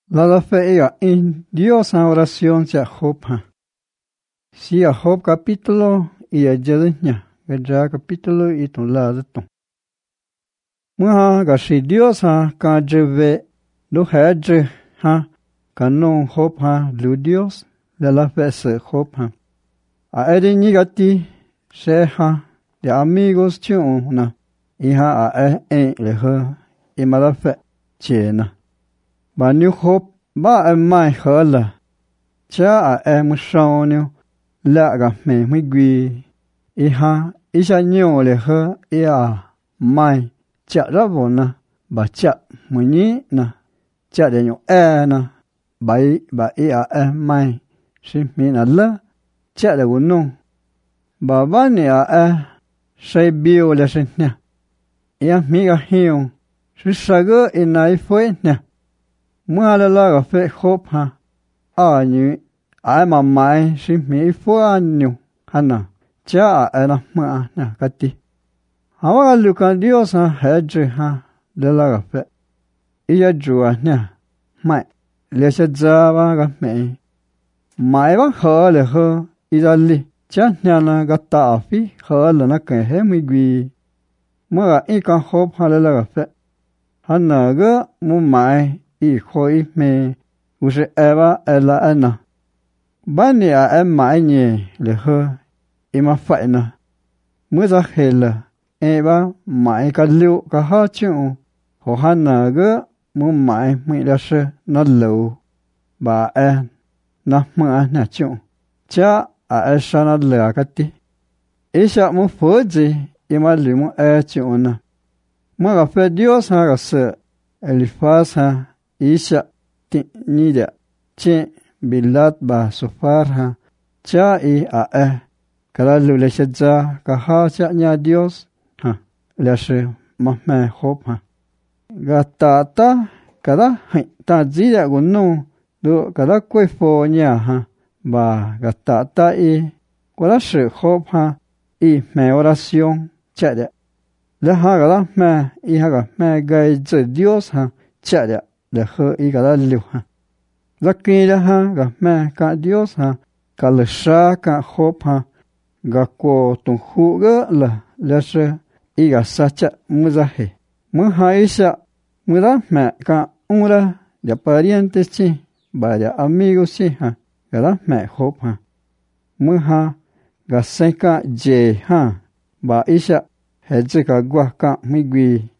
La fe ella en Dios a oración se Job. Si a Job capítulo y a Jednya, ya capítulo y ton la de ton. Mua ga si Dios ha ka jeve do hedge ha kanon Job ha lu Dios la fe se Job ha. A edi nigati se ha de amigos tiuna y ha a le he y mala fe chena. Ba nu Job ba mai hala cha a musonio la ga me migui y ha isha nyo le he ya mai cha rabona ba cha muni na cha de nyo na bai ba a mai si mi na la cha de gunno ba ba ne a sai bio le senya ya mi ga hiu si sago inai foi na mua la ga fe Job ha a như ai mà mai si mi foi anyu hana cha na ma na kati hawa lukan Dios ha hedge ha de la ga fe iya jua na mai le se za ba ga me mai ba ho le ho idali cha na ga ta fi ho le na ke he mi gui ma i ka Job ha le la ga fe hana ga mu mai i khoi me use eva ela ana bani a mai ni le ho i ma fa na mu za hela eva mai ka lu ka ha chu ho hana ga mu mai mi la se na lo ba na ma na chu cha a sa na le ka ti isha mu fo ji i ma lu mu chu na mu ga fe Dios ha ga se Elifaz ha Isha nida che bilat ba sofar ha cha i a kala lule shadza ka ha cha nya Dios ha lashe mahme Job ha gata kada ta zida gunno do kada kwe fo nya ha ba gata i kala she Job ha i me oración cha de la ha gala me i ha ga me gai ze Dios ha cha de le he y cada lu ha la que la ha ga me ka Dios ha ka le sha ka Job ha ga ko tun hu ga la se y ga sa cha mu za he mu ha isha mu da me ka ura de parientes chi ba de amigos chi ha ga la me Job ha mu ha ga se ka je ha ba isha he je ka gwa ka mi gui